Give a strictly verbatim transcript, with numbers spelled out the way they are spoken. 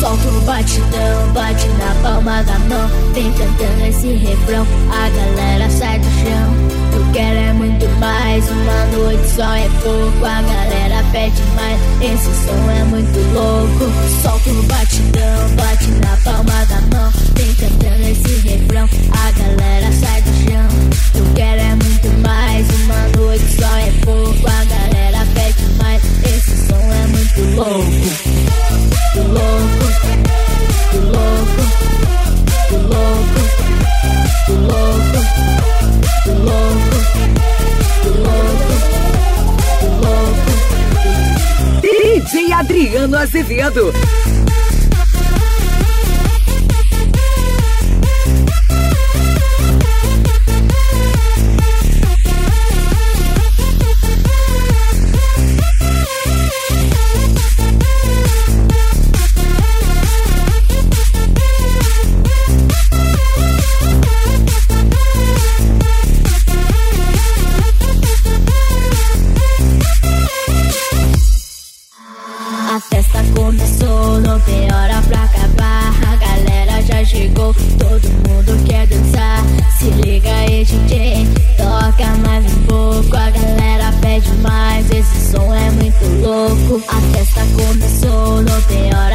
solta o batidão, bate na palma da mão. Vem cantando esse refrão, a galera sai do chão. Eu quero é muito mais, uma noite só é pouco. A galera pede mais, esse som é muito louco. Solta o batidão, bate na palma da mão. Vem cantando esse refrão, a galera sai do chão. Eu quero é muito mais, uma noite só é pouco. A galera pede mais, esse som é muito louco. Muito louco, muito louco, muito louco, muito louco, muito louco, muito louco, muito louco. D J Adriano Azevedo. A festa começou, não tem hora pra acabar. A galera já chegou, todo mundo quer dançar. Se liga aí, D J, toca mais um pouco. A galera pede mais, esse som é muito louco. A festa começou, não tem hora